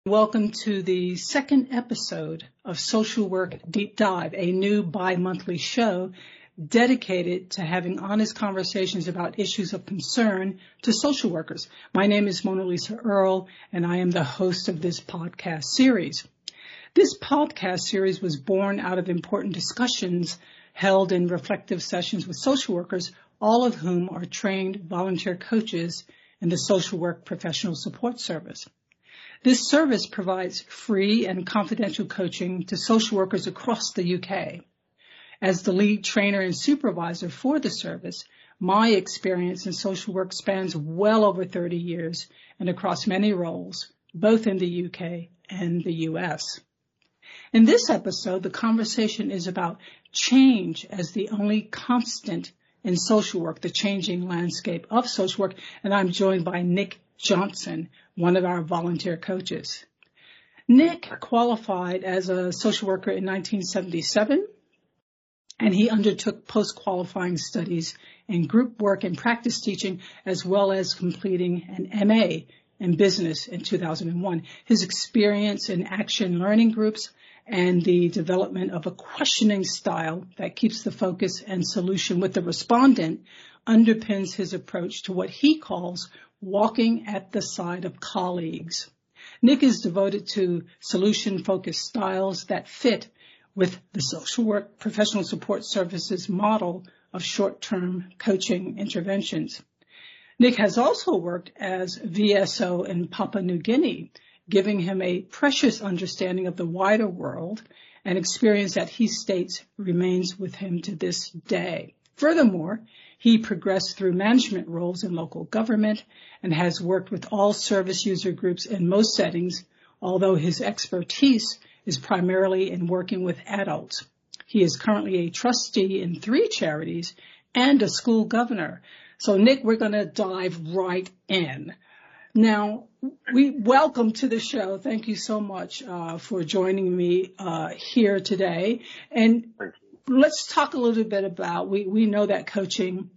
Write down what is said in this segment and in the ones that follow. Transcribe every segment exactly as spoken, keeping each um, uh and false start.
Welcome to the second episode of Social Work Deep Dive, a new bi-monthly show dedicated to having honest conversations about issues of concern to social workers. My name is Mona Lisa Earle, and I am the host of this podcast series. This podcast series was born out of important discussions held in reflective sessions with social workers, all of whom are trained volunteer coaches in the Social Work Professional Support Service. This service provides free and confidential coaching to social workers across the U K. As the lead trainer and supervisor for the service, my experience in social work spans well over thirty years and across many roles, both in the U K and the U S. In this episode, the conversation is about change as the only constant in social work, the changing landscape of social work, and I'm joined by Nick Johnson, one of our volunteer coaches. Nick qualified as a social worker in nineteen seventy-seven, and he undertook post-qualifying studies in group work and practice teaching, as well as completing an M A in business in two thousand one. His experience in action learning groups and the development of a questioning style that keeps the focus and solution with the respondent underpins his approach to what he calls walking at the side of colleagues. Nick is devoted to solution-focused styles that fit with the social work professional support services model of short-term coaching interventions. Nick has also worked as V S O in Papua New Guinea, giving him a precious understanding of the wider world, an experience that he states remains with him to this day. Furthermore, he progressed through management roles in local government and has worked with all service user groups in most settings, although his expertise is primarily in working with adults. He is currently a trustee in three charities and a school governor. So, Nick, we're going to dive right in. Now, we welcome to the show. Thank you so much uh, for joining me uh, here today. And let's talk a little bit about, we, we know that coaching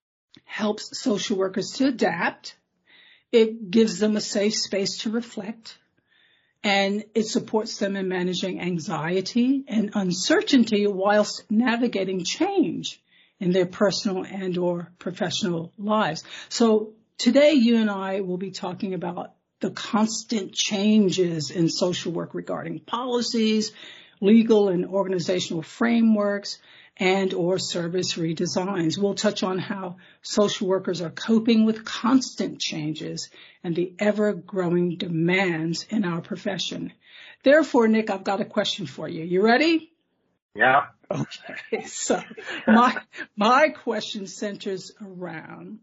helps social workers to adapt. It gives them a safe space to reflect, and it supports them in managing anxiety and uncertainty whilst navigating change in their personal and or professional lives. So today you and I will be talking about the constant changes in social work regarding policies, legal and organizational frameworks, and or service redesigns. We'll touch on how social workers are coping with constant changes and the ever-growing demands in our profession. Therefore, Nick, I've got a question for you. You ready? Yeah. Okay. So my, my question centers around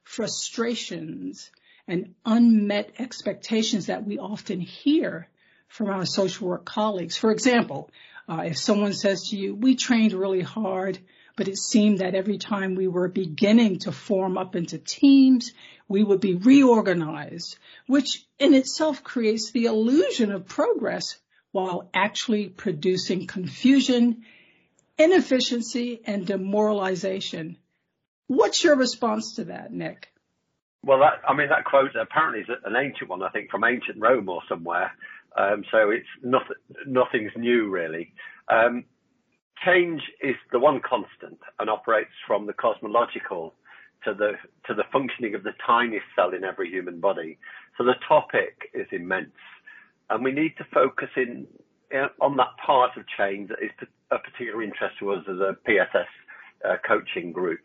frustrations and unmet expectations that we often hear from our social work colleagues. For example, uh, if someone says to you, we trained really hard, but it seemed that every time we were beginning to form up into teams, we would be reorganized, which in itself creates the illusion of progress while actually producing confusion, inefficiency, and demoralization. What's your response to that, Nick? Well, that, I mean, that quote apparently is an ancient one, I think, from ancient Rome or somewhere. Um, so it's nothing, nothing's new, really. Um, change is the one constant and operates from the cosmological to the to the functioning of the tiniest cell in every human body. So the topic is immense, and we need to focus in, in on that part of change that is a particular interest to us as a P S S uh, coaching group.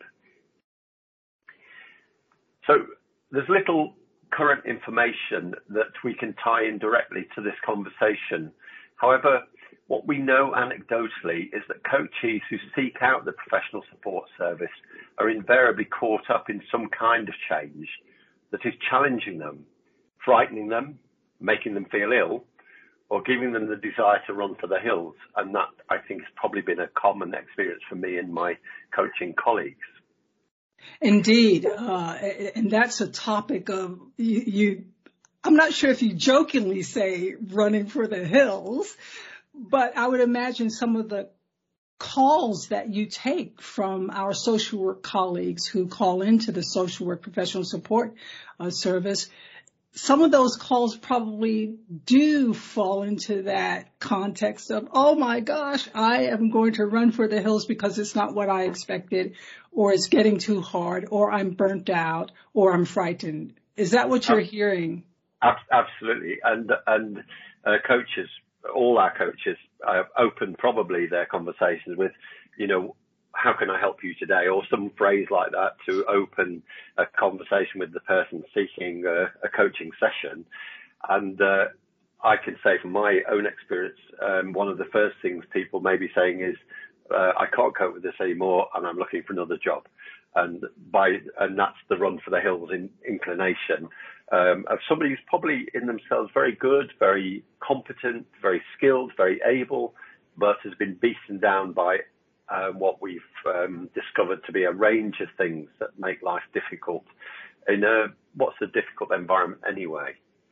So there's little current information that we can tie in directly to this conversation. However, what we know anecdotally is that coachees who seek out the professional support service are invariably caught up in some kind of change that is challenging them, frightening them, making them feel ill, or giving them the desire to run for the hills. And that, I think, has probably been a common experience for me and my coaching colleagues. Indeed, uh, and that's a topic of you, you, I'm not sure if you jokingly say running for the hills, but I would imagine some of the calls that you take from our social work colleagues who call into the social work professional support uh, service some of those calls probably do fall into that context of, oh my gosh, I am going to run for the hills because it's not what I expected, or it's getting too hard, or I'm burnt out, or I'm frightened. Is that what you're hearing? Absolutely. And, and uh, coaches, all our coaches uh, open probably their conversations with, you know, how can I help you today? Or some phrase like that to open a conversation with the person seeking a, a coaching session. And uh, I can say from my own experience, um, one of the first things people may be saying is, uh, I can't cope with this anymore and I'm looking for another job. And by and that's the run for the hills in inclination um, of somebody who's probably in themselves very good, very competent, very skilled, very able, but has been beaten down by Uh, what we've um, discovered to be a range of things that make life difficult in a, what's a difficult environment anyway.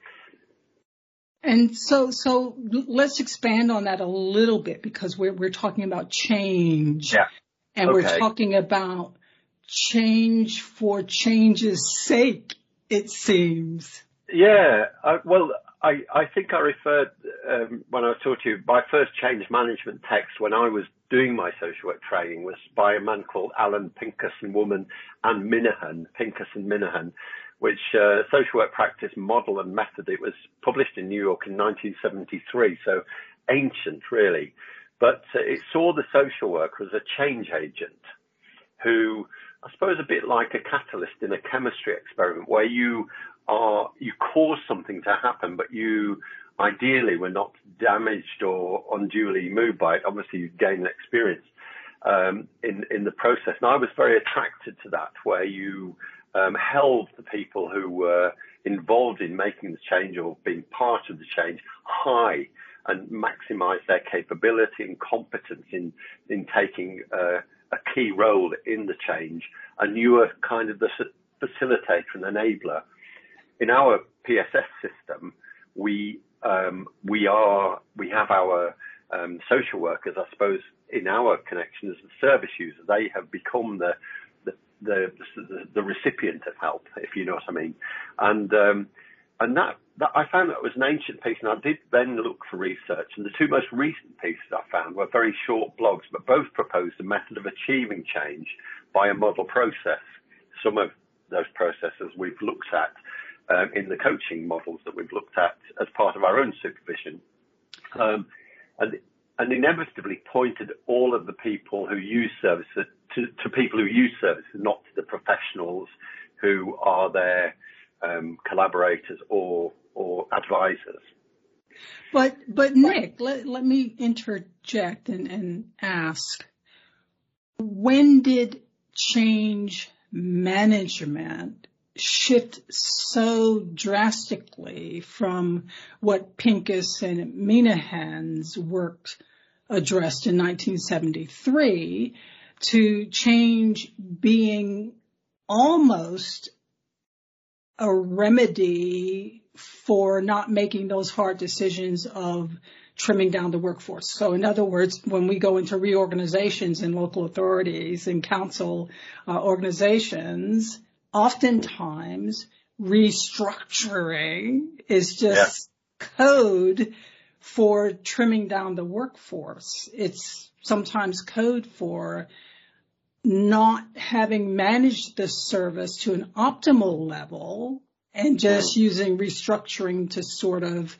And so, so let's expand on that a little bit, because we're, we're talking about change. Yeah. And okay. we're talking about change for change's sake, it seems. Yeah. Uh, well, I, I think I referred, um, when I was talking to you, my first change management text when I was doing my social work training was by a man called Alan Pincus and woman Anne Minahan, Pincus and Minahan, which uh, social work practice model and method. It was published in New York in nineteen seventy-three, so ancient really. But uh, it saw the social worker as a change agent who, I suppose, a bit like a catalyst in a chemistry experiment where you are, you cause something to happen, but you ideally were not damaged or unduly moved by it. Obviously, you gain an experience um, in, in the process. And I was very attracted to that, where you um, held the people who were involved in making the change or being part of the change high and maximize their capability and competence in, in taking uh, a key role in the change. And you were kind of the facilitator and enabler. In our P S S system, we um, we are we have our um, social workers, I suppose, in our connection as the service user. They have become the the the, the, the recipient of help, if you know what I mean. And um, and that, that I found that was an ancient piece, and I did then look for research. And the two most recent pieces I found were very short blogs, but both proposed a method of achieving change by a model process. Some of those processes we've looked at Um, in the coaching models that we've looked at as part of our own supervision, um, and, and inevitably pointed all of the people who use services to, to people who use services, not to the professionals who are their um, collaborators or or advisors. But but Nick, let, let me interject and, and ask, when did change management shift so drastically from what Pincus and Minahan's work addressed in nineteen seventy-three to change being almost a remedy for not making those hard decisions of trimming down the workforce? So in other words, when we go into reorganizations in local authorities and council uh, organizations, oftentimes restructuring is just yeah. code for trimming down the workforce. It's sometimes code for not having managed the service to an optimal level and just using restructuring to sort of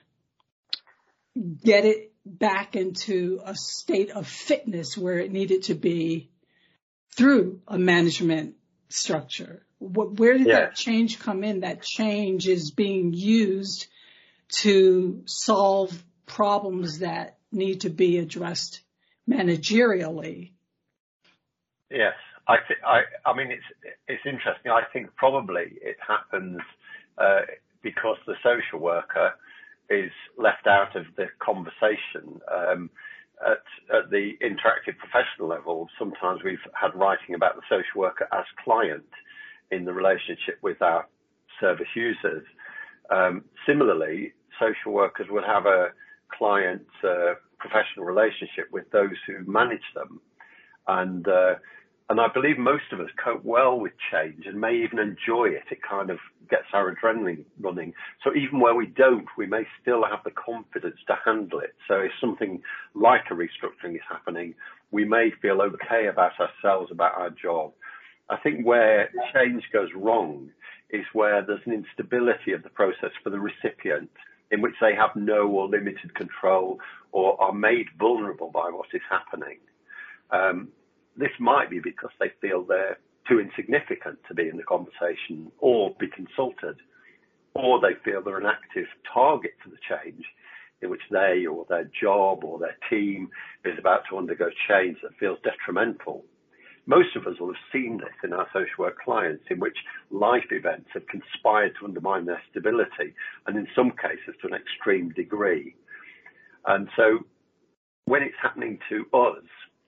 get it back into a state of fitness where it needed to be through a management structure. Where did yeah. that change come in? That change is being used to solve problems that need to be addressed managerially. Yes, I think. I. I mean, it's it's interesting. I think probably it happens uh, because the social worker is left out of the conversation. Um, At, at the interactive professional level, sometimes we've had writing about the social worker as client in the relationship with our service users. Um, similarly, social workers would have a client uh, professional relationship with those who manage them. And uh, and I believe most of us cope well with change and may even enjoy it. It kind of gets our adrenaline running. So even where we don't, we may still have the confidence to handle it. So if something like a restructuring is happening, we may feel okay about ourselves, about our job. I think where change goes wrong is where there's an instability of the process for the recipient, in which they have no or limited control or are made vulnerable by what is happening. Um, this might be because they feel they're too insignificant to be in the conversation or be consulted, or they feel they're an active target for the change, in which they or their job or their team is about to undergo change that feels detrimental. Most of us will have seen this in our social work clients, in which life events have conspired to undermine their stability, and in some cases to an extreme degree. And so when it's happening to us,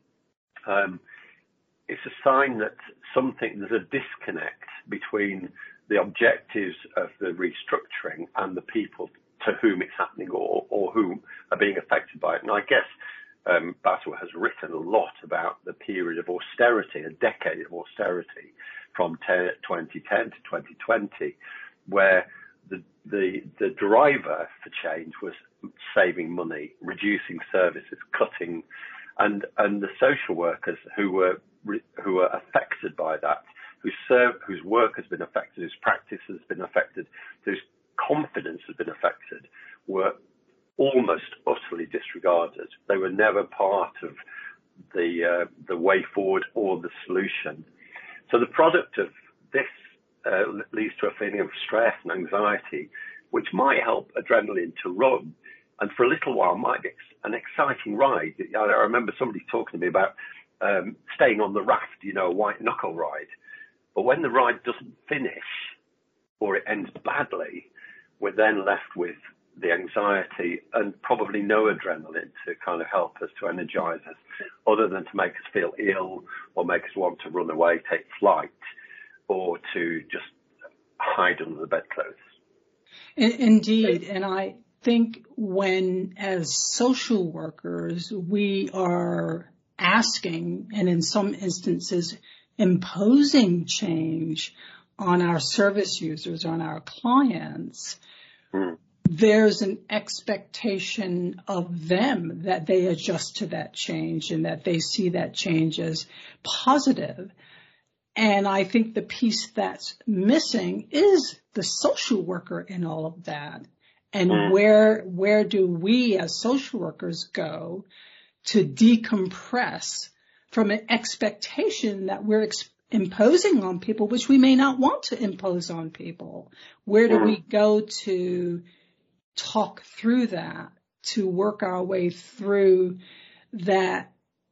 um, it's a sign that something, there's a disconnect between the objectives of the restructuring and the people to whom it's happening, or, or who are being affected by it. And I guess um, Basel has written a lot about the period of austerity, a decade of austerity from twenty ten to twenty twenty, where the, the, the driver for change was saving money, reducing services, cutting, and, and the social workers who were who were affected by that, whose, serve, whose work has been affected, whose practice has been affected, whose confidence has been affected, were almost utterly disregarded. They were never part of the uh, the way forward or the solution. So the product of this uh, leads to a feeling of stress and anxiety, which might help adrenaline to run, and for a little while might be an exciting ride. I remember somebody talking to me about um, staying on the raft, you know, a white knuckle ride. But when the ride doesn't finish or it ends badly, we're then left with the anxiety and probably no adrenaline to kind of help us, to energize us, other than to make us feel ill or make us want to run away, take flight, or to just hide under the bedclothes. Indeed. And I think when, as social workers, we are asking, and in some instances, imposing change on our service users, on our clients, mm. there's an expectation of them that they adjust to that change and that they see that change as positive. And I think the piece that's missing is the social worker in all of that. And mm. where, where do we as social workers go to decompress from an expectation that we're ex- imposing on people, which we may not want to impose on people? Where do mm. we go to talk through that, to work our way through that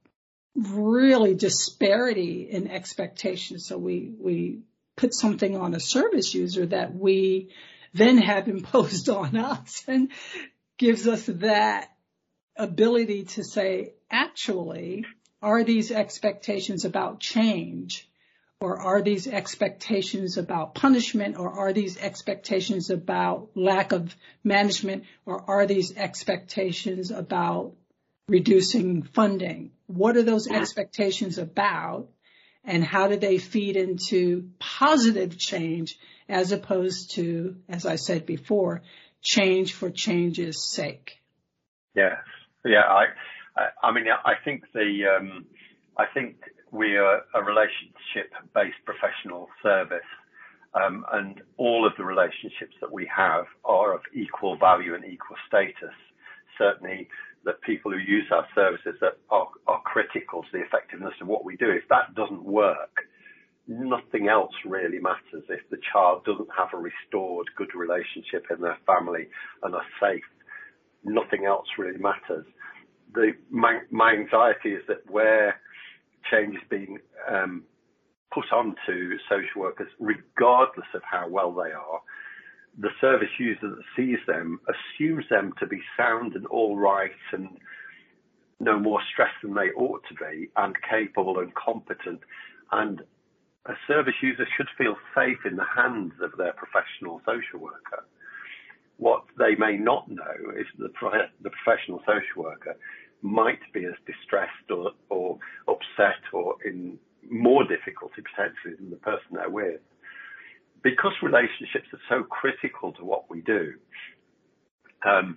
really disparity in expectations? So we, we put something on a service user that we then have imposed on us, and gives us that ability to say, actually, are these expectations about change, or are these expectations about punishment, or are these expectations about lack of management, or are these expectations about reducing funding? What are those expectations about, and how do they feed into positive change as opposed to, as I said before, change for change's sake? Yes. Yeah. I, I, I mean, I think the, um, I think we are a relationship-based professional service, um, and all of the relationships that we have are of equal value and equal status. Certainly, that people who use our services that are, are critical to the effectiveness of what we do. If that doesn't work, nothing else really matters. If the child doesn't have a restored good relationship in their family and are safe, nothing else really matters. The, my, my anxiety is that where change is being um, put onto social workers, regardless of how well they are, the service user that sees them assumes them to be sound and all right and no more stressed than they ought to be, and capable and competent. And a service user should feel safe in the hands of their professional social worker. What they may not know is the, the professional social worker might be as distressed or, or upset or in more difficulty potentially than the person they're with. Because relationships are so critical to what we do, um,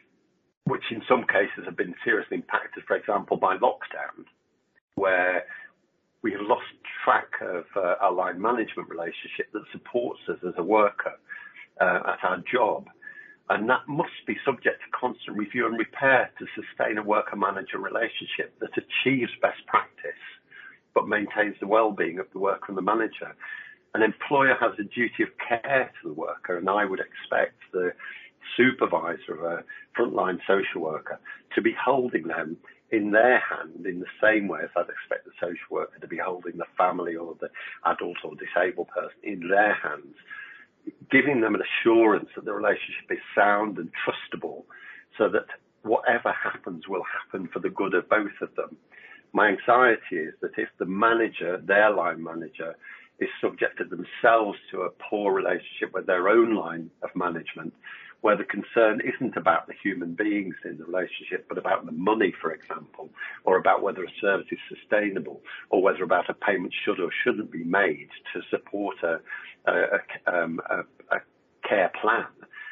which in some cases have been seriously impacted, for example, by lockdown, where we have lost track of uh, our line management relationship that supports us as a worker uh, at our job. And that must be subject to constant review and repair to sustain a worker-manager relationship that achieves best practice, but maintains the well-being of the worker and the manager. An employer has a duty of care to the worker, and I would expect the supervisor of a frontline social worker to be holding them in their hand in the same way as I'd expect the social worker to be holding the family or the adult or disabled person in their hands, giving them an assurance that the relationship is sound and trustable so that whatever happens will happen for the good of both of them. My anxiety is that if the manager, their line manager, is subjected themselves to a poor relationship with their own line of management, where the concern isn't about the human beings in the relationship, but about the money, for example, or about whether a service is sustainable, or whether about a payment should or shouldn't be made to support a, a, a, um, a, a care plan,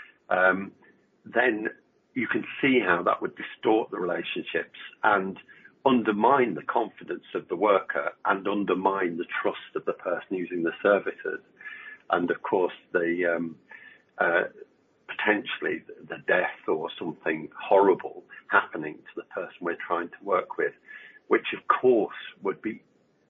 um, then you can see how that would distort the relationships and undermine the confidence of the worker and undermine the trust of the person using the services. And of course, the um, uh, potentially the death or something horrible happening to the person we're trying to work with, which of course would be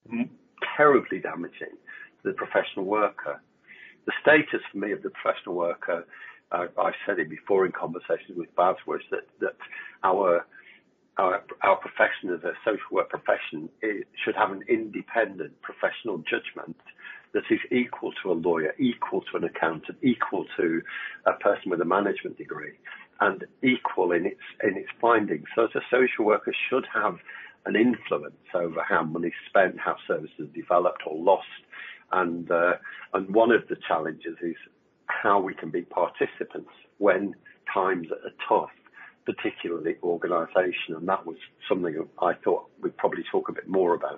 terribly damaging to the professional worker. The status for me of the professional worker, uh, I've said it before in conversations with Baz, was that, that our Our, our profession as a social work profession is, should have an independent professional judgment that is equal to a lawyer, equal to an accountant, equal to a person with a management degree, and equal in its in its findings. So as a social worker should have an influence over how money is spent, how services are developed or lost, and uh, and one of the challenges is how we can be participants when times are tough, particularly organisation, and that was something I thought we'd probably talk a bit more about.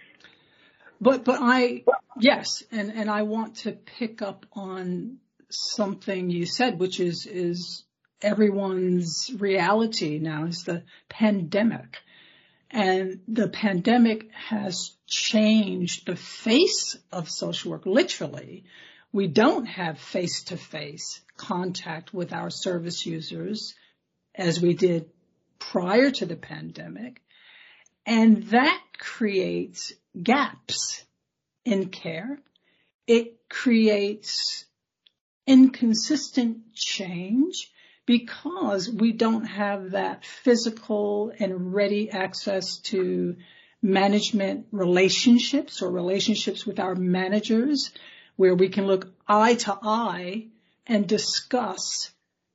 But but I yes, and, and I want to pick up on something you said, which is is everyone's reality now is the pandemic, and the pandemic has changed the face of social work. Literally, we don't have face-to-face contact with our service users as we did prior to the pandemic. And that creates gaps in care. It creates inconsistent change because we don't have that physical and ready access to management relationships or relationships with our managers where we can look eye to eye and discuss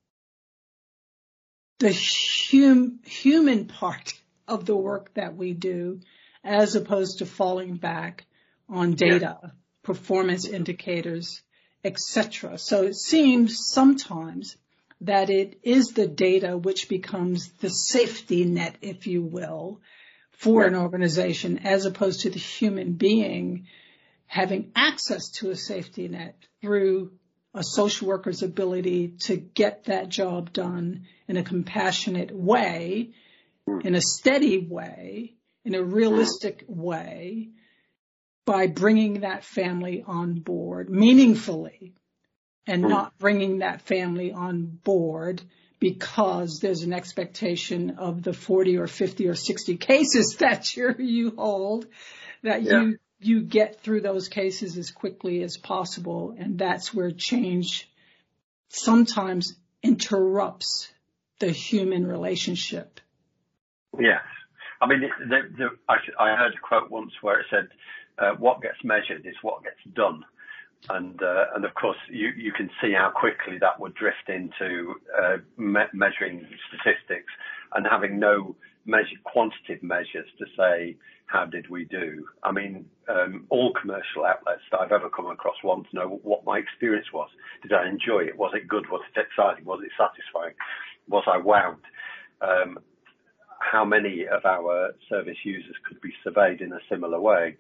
the hum, human part of the work that we do, as opposed to falling back on data, yeah. performance indicators, et cetera. So it seems sometimes that it is the data which becomes the safety net, if you will, for yeah. an organization, as opposed to the human being having access to a safety net through a social worker's ability to get that job done in a compassionate way, in a steady way, in a realistic way, by bringing that family on board meaningfully and not bringing that family on board because there's an expectation of the forty or fifty or sixty cases that you're, you hold, that yeah. you you get through those cases as quickly as possible. And that's where change sometimes interrupts the human relationship. Yes. I mean, the, the, I, I heard a quote once where it said, uh, what gets measured is what gets done. And, uh, and of course, you, you can see how quickly that would drift into uh, me- measuring statistics and having no measure, quantitative measures to say, how did we do? I mean, um, all commercial outlets that I've ever come across want to know what my experience was. Did I enjoy it? Was it good? Was it exciting? Was it satisfying? Was I wowed? Um, how many of our service users could be surveyed in a similar way?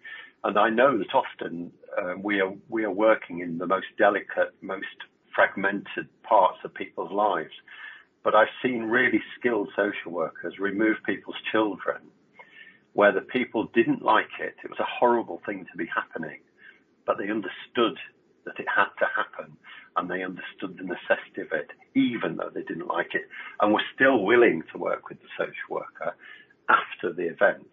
And I know that often uh, we are we are working in the most delicate, most fragmented parts of people's lives. But I've seen really skilled social workers remove people's children where the people didn't like it. It was a horrible thing to be happening, but they understood that it had to happen, and they understood the necessity of it, even though they didn't like it, and were still willing to work with the social worker after the event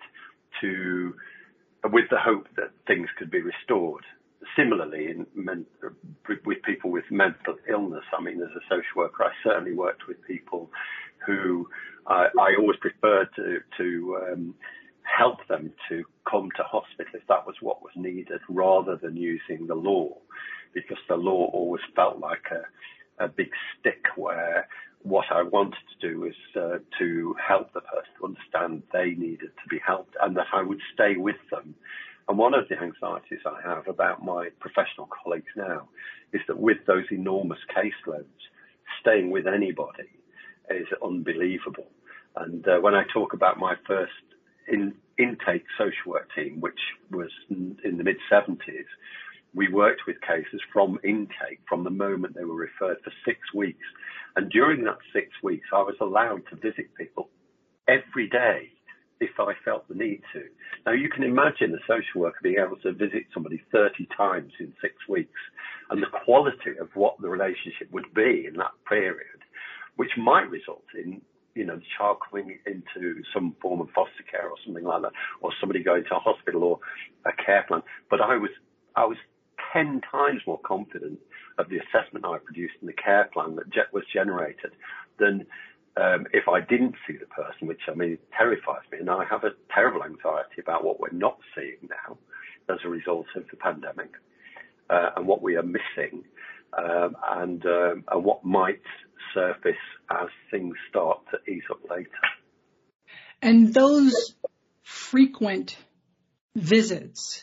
to, with the hope that things could be restored. Similarly, in men, with people with mental illness, I mean, as a social worker, I certainly worked with people who uh, I always preferred to, to um, help them to come to hospital if that was what was needed, rather than using the law, because the law always felt like a, a big stick where what I wanted to do is uh, to help the person to understand they needed to be helped and that I would stay with them. And one of the anxieties I have about my professional colleagues now is that with those enormous caseloads, staying with anybody is unbelievable. And uh, when I talk about my first in, intake social work team, which was in, in the mid seventies, we worked with cases from intake, from the moment they were referred, for six weeks. And during that six weeks, I was allowed to visit people every day if I felt the need to. Now, you can imagine a social worker being able to visit somebody thirty times in six weeks and the quality of what the relationship would be in that period, which might result in, you know, the child coming into some form of foster care or something like that, or somebody going to a hospital or a care plan. But I was, I was ten times more confident of the assessment I produced in the care plan that was generated than Um, if I didn't see the person, which, I mean, it terrifies me. And I have a terrible anxiety about what we're not seeing now as a result of the pandemic, uh, and what we are missing, um, and, um, and what might surface as things start to ease up later. And those frequent visits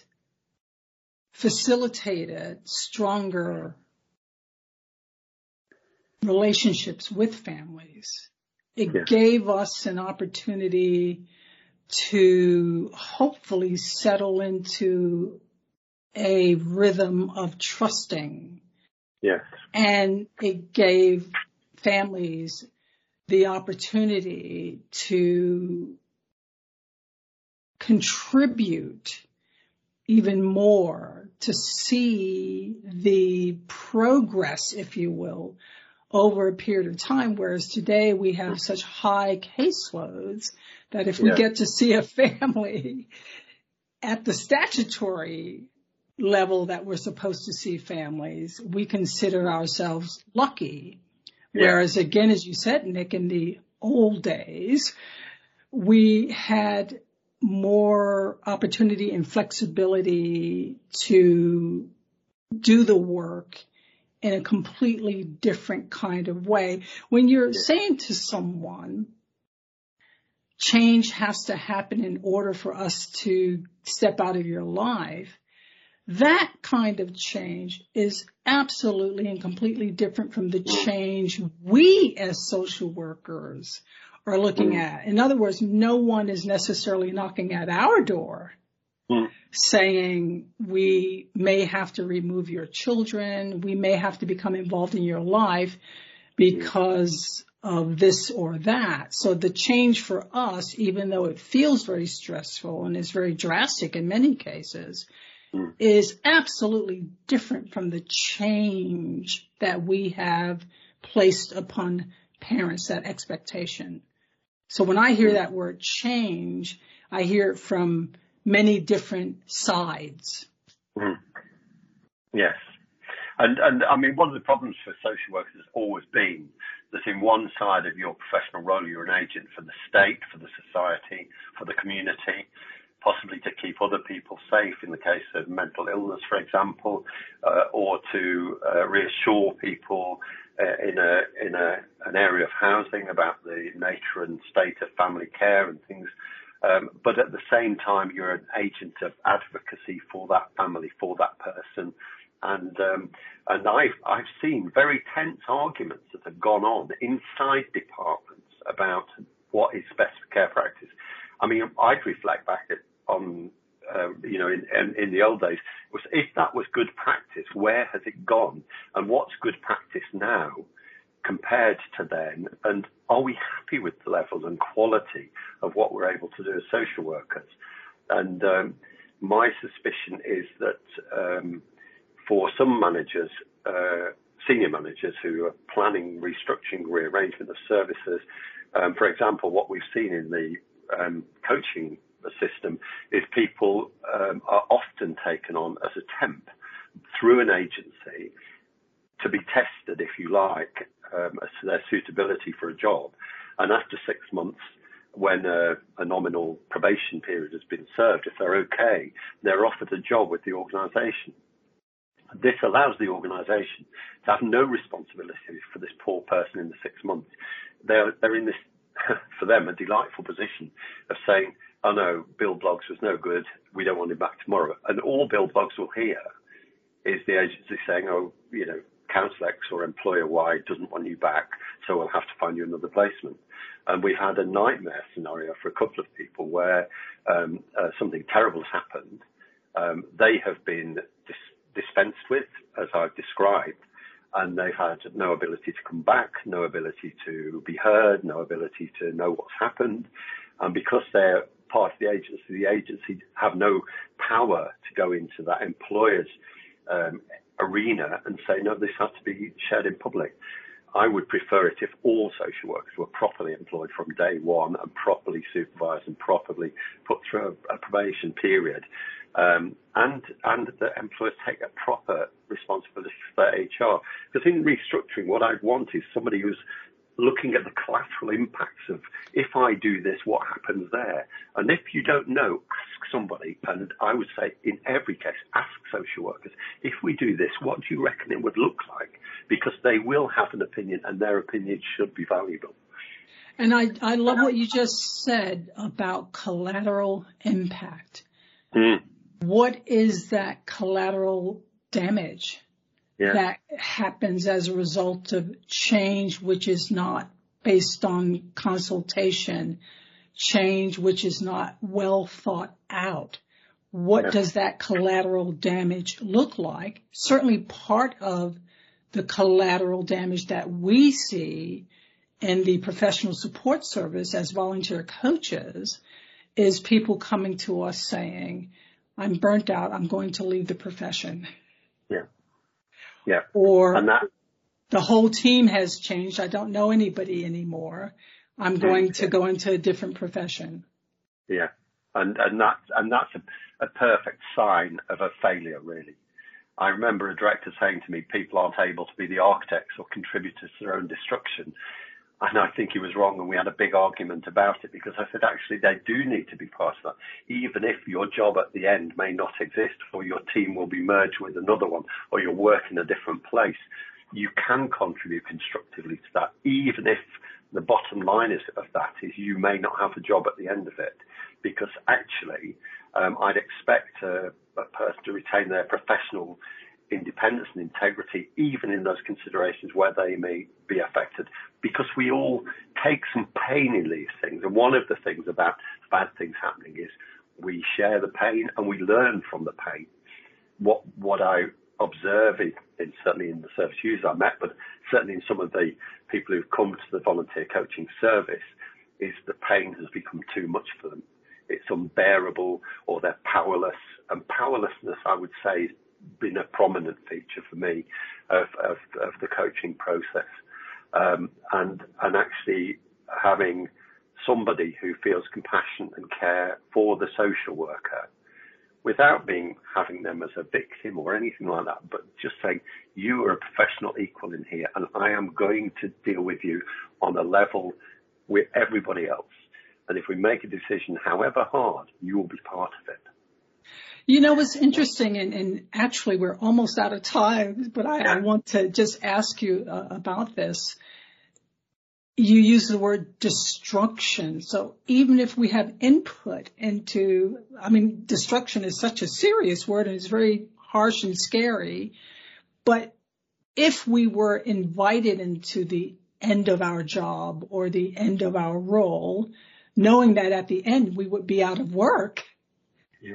facilitated stronger relationships with families. It Yeah. gave us an opportunity to hopefully settle into a rhythm of trusting. Yes. And it gave families the opportunity to contribute even more, to see the progress, if you will, over a period of time, whereas today we have such high caseloads that if we Yeah. get to see a family at the statutory level that we're supposed to see families, we consider ourselves lucky. Yeah. Whereas, again, as you said, Nick, in the old days, we had more opportunity and flexibility to do the work in a completely different kind of way. When you're saying to someone, change has to happen in order for us to step out of your life, that kind of change is absolutely and completely different from the change we as social workers are looking Mm. at. In other words, no one is necessarily knocking at our door Mm. saying we may have to remove your children, we may have to become involved in your life because of this or that. So the change for us, even though it feels very stressful and is very drastic in many cases, mm. is absolutely different from the change that we have placed upon parents, that expectation. So when I hear that word change, I hear it from many different sides. Mm. Yes. And, and I mean, one of the problems for social workers has always been that in one side of your professional role, you're an agent for the state, for the society, for the community, possibly to keep other people safe in the case of mental illness, for example, uh, or to uh, reassure people uh, in a in a an area of housing about the nature and state of family care and things. Um, but at the same time, you're an agent of advocacy for that family, for that person. And um, and I've I've seen very tense arguments that have gone on inside departments about what is best for care practice. I mean, I'd reflect back at, on uh, you know, in, in, in the old days, was if that was good practice, where has it gone? And what's good practice now compared to then? And are we happy with the level and quality of what we're able to do as social workers? And um, my suspicion is that um, for some managers, uh, senior managers who are planning restructuring, rearrangement of services, um, for example, what we've seen in the um, coaching system is people um, are often taken on as a temp through an agency to be tested, if you like, um, as to their suitability for a job. And after six months, when a, a nominal probation period has been served, if they're okay, they're offered a job with the organisation. This allows the organisation to have no responsibility for this poor person in the six months. They're, they're in this, for them, a delightful position of saying, oh no, Bill Bloggs was no good, we don't want him back tomorrow. And all Bill Bloggs will hear is the agency saying, oh, you know, Council X or Employer Y doesn't want you back, so we'll have to find you another placement. And we had a nightmare scenario for a couple of people where um, uh, something terrible has happened. Um, they have been dis- dispensed with, as I've described, and they've had no ability to come back, no ability to be heard, no ability to know what's happened. And because they're part of the agency, the agency have no power to go into that employer's um, arena and say, no, this has to be shared in public. I would prefer it if all social workers were properly employed from day one and properly supervised and properly put through a, a probation period. Um, and and the employers take a proper responsibility for their H R. Because in restructuring, what I'd want is somebody who's looking at the collateral impacts of, if I do this, what happens there? And if you don't know, ask somebody. And I would say, in every case, ask social workers, if we do this, what do you reckon it would look like? Because they will have an opinion, and their opinion should be valuable. And I, I love what you just said about collateral impact. Mm. What is that collateral damage? Yeah. That happens as a result of change which is not based on consultation, change which is not well thought out. What yeah. does that collateral damage look like? Certainly part of the collateral damage that we see in the professional support service as volunteer coaches is people coming to us saying, I'm burnt out, I'm going to leave the profession. Yeah. Yeah. Or and that, the whole team has changed. I don't know anybody anymore. I'm going to go into a different profession. Yeah. And, and that's, and that's a, a perfect sign of a failure, really. I remember a director saying to me, people aren't able to be the architects or contributors to their own destruction. And I think he was wrong, and we had a big argument about it, because I said, actually, they do need to be part of that. Even if your job at the end may not exist, or your team will be merged with another one, or you'll work in a different place, you can contribute constructively to that, even if the bottom line is, of that is you may not have a job at the end of it. Because actually, um, I'd expect a, a person to retain their professional independence and integrity, even in those considerations where they may be affected, because we all take some pain in these things. And one of the things about bad things happening is we share the pain and we learn from the pain. What what I observe, in, in certainly in the service users I met, but certainly in some of the people who've come to the volunteer coaching service, is the pain has become too much for them. It's unbearable, or they're powerless. And powerlessness, I would say, is been a prominent feature for me of, of, of the coaching process. Um, and, and actually having somebody who feels compassion and care for the social worker without being having them as a victim or anything like that, but just saying, you are a professional equal in here, and I am going to deal with you on a level with everybody else. And if we make a decision, however hard, you will be part of it. You know, what's interesting, and, and actually we're almost out of time, but I, I want to just ask you uh, about this. You use the word destruction. So even if we have input into, I mean, destruction is such a serious word and it's very harsh and scary. But if we were invited into the end of our job or the end of our role, knowing that at the end we would be out of work, yeah.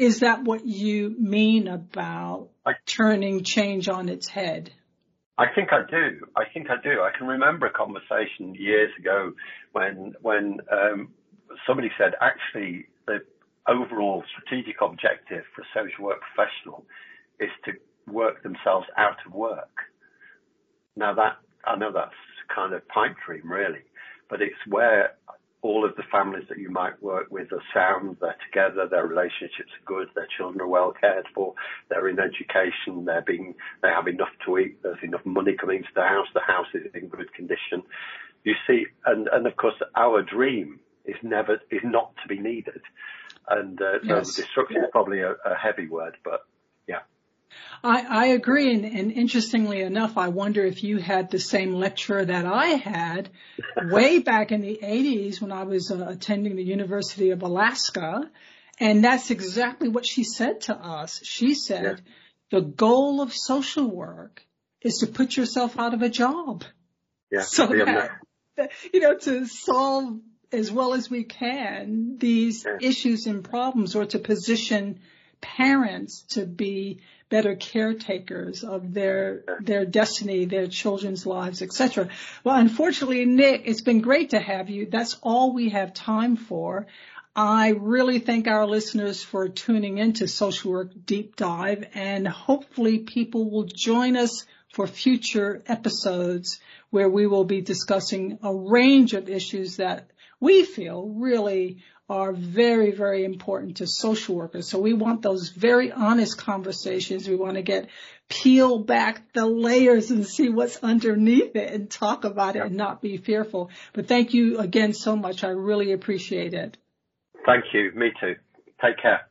Is that what you mean about I, turning change on its head? I think I do. I think I do. I can remember a conversation years ago when when um, somebody said, actually, the overall strategic objective for a social work professional is to work themselves out of work. Now that, I know that's kind of pipe dream really, but it's where all of the families that you might work with are sound, they're together, their relationships are good, their children are well cared for, they're in education, they're being, they have enough to eat, there's enough money coming into the house, the house is in good condition. You see, and, and of course our dream is never, is not to be needed. And uh, so yes. Destruction is probably a, a heavy word, but yeah. I, I agree, and, and interestingly enough, I wonder if you had the same lecturer that I had way back in the eighties when I was uh, attending the University of Alaska, and that's exactly what she said to us. She said, yeah. The goal of social work is to put yourself out of a job. Yeah. So that, you know, to solve as well as we can these yeah. issues and problems, or to position parents to be better caretakers of their their destiny, their children's lives, et cetera. Well, unfortunately, Nick, it's been great to have you. That's all we have time for. I really thank our listeners for tuning in to Social Work Deep Dive, and hopefully people will join us for future episodes where we will be discussing a range of issues that we feel really are very, very important to social workers. So we want those very honest conversations. We want to get peel back the layers and see what's underneath it and talk about it and not be fearful. But thank you again so much. I really appreciate it. Thank you. Me too. Take care.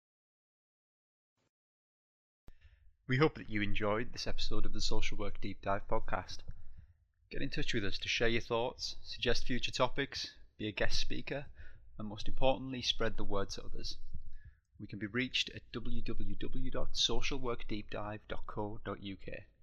We hope that you enjoyed this episode of the Social Work Deep Dive podcast. Get in touch with us to share your thoughts, suggest future topics, be a guest speaker, and most importantly, spread the word to others. We can be reached at w w w dot social work deep dive dot co dot u k.